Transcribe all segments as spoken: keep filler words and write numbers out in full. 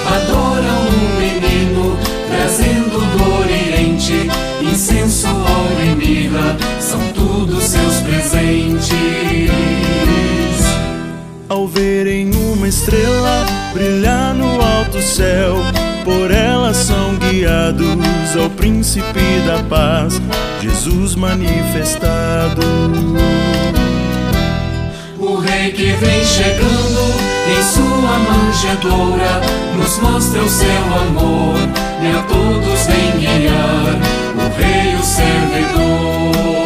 adoram um menino, trazendo do Oriente incenso, ouro e mirra, são tudo seus presentes. Ao verem uma estrela brilhar no alto céu, por ela são guiados ao príncipe da paz, Jesus manifestado. O rei que vem chegando em sua manjedoura nos mostra o seu amor e a todos vem guiar o rei, o servidor.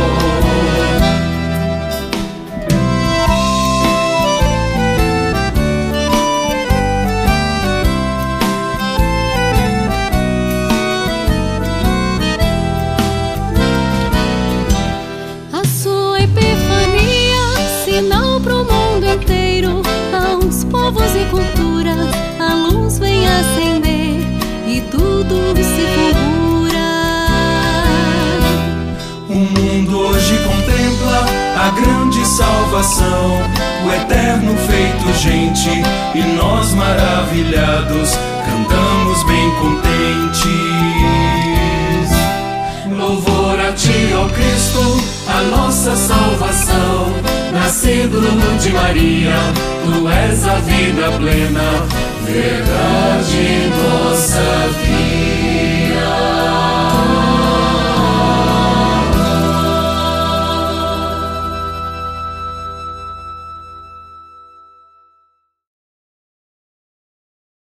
Povos e culturas, a luz vem acender e tudo se fulgura. O mundo hoje contempla a grande salvação, o eterno feito gente, e nós maravilhados cantamos bem contentes. Louvor a ti, ó Cristo, a nossa salvação, nascido de Maria, tu és a vida plena,